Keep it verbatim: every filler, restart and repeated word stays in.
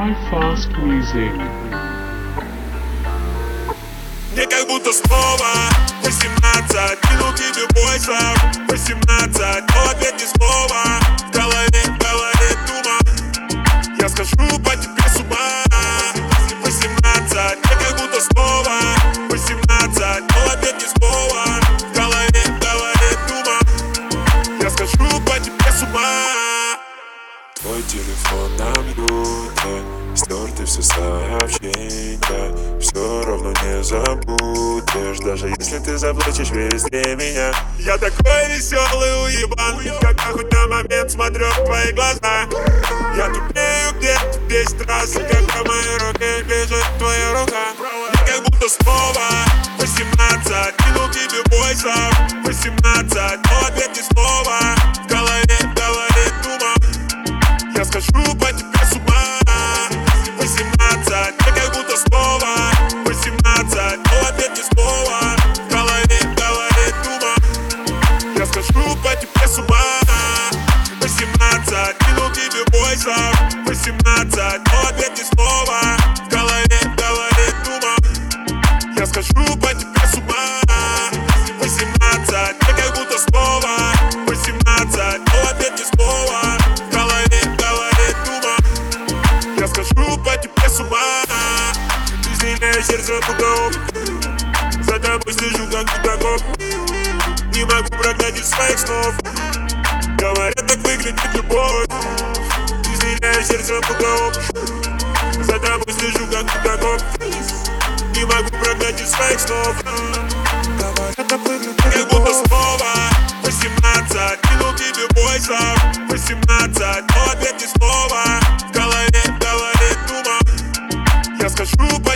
My Fast Music. Мне как будто снова восемнадцать, минут тебе бойся, восемнадцать, но ответ ни слова. В голове, в голове туман, я скажу по тебе с ума. Восемнадцать, мне как будто снова восемнадцать, но ответ ни слова. В голове, в голове туман, я скажу по тебе с ума. Твой телефон на мьюте, стерты все сообщения, все равно не забудешь, даже если ты заплачешь везде меня. Я такой веселый уебан, когда хоть на момент смотрю в твои глаза. Я тупею где-то десять раз, когда в моей руке лежит твоя рука. Мне как будто снова восемнадцать, минут тебе бойся, восемнадцать, но ответ ни слова. В голове, в голове туман, я скажу по тебе с ума. Восемнадцать, мне как будто снова восемнадцать, но ответ ни слова. В голове, в голове туман, я скажу по тебе с ума. Восемнадцать, минут тебе бойся, восемнадцать, но ответ ни слова. В голове, в голове туман, я скажу по тебе с ума. Восемнадцать, мне как будто снова восемнадцать, но ответ ни слова. В голове, в голове туман, я скажу по тебе с ума. Ты сильнее сердце пугов, за тобой слежу как педагог. Не могу прогнать из своих снов, говорят, так выглядит любовь. Ты сильнее сердце пугов, за тобой слежу как педагог. Не могу прогнать из своих снов, говорят, так выглядит как будто снова восемнадцать, минут тебе бойся, восемнадцать, но ответ ни слова. В голове, в голове туман, я скажу по